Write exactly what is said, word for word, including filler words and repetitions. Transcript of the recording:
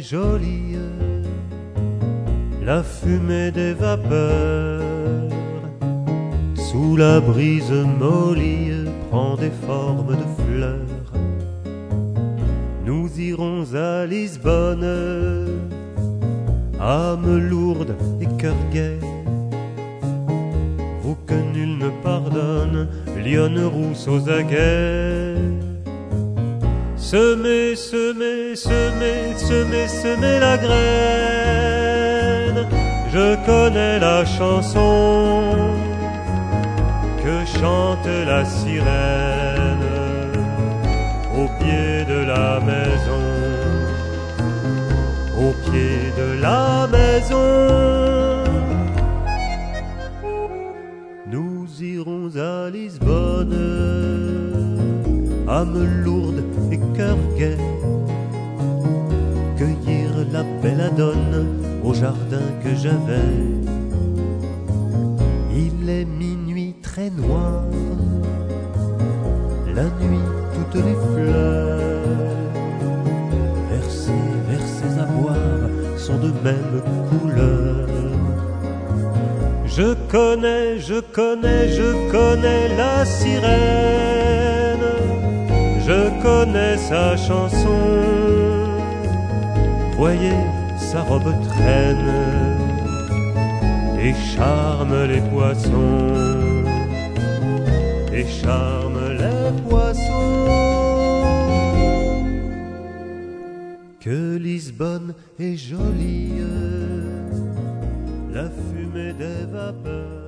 jolie, la fumée des vapeurs, sous la brise mollie, prend des formes de fleurs. Nous irons à Lisbonne, âme lourde et cœur gai, vous que nul ne pardonne, lionne rousse aux aguets. Semez, semez, semez, semez, semez la graine. Je connais la chanson que chante la sirène au pied de la maison, au pied de la maison. Nous irons à Lisbonne, âme lourde et cœur gai, cueillir la belladone au jardin que j'avais. Il est minuit très noir, la nuit toutes les fleurs, versées, versées à boire, sont de même couleur. Je connais, je connais, je connais la sirène, je connais sa chanson. Voyez, sa robe traîne et charme les poissons, et charme les poissons. Que Lisbonne est jolie, la fumée des vapeurs.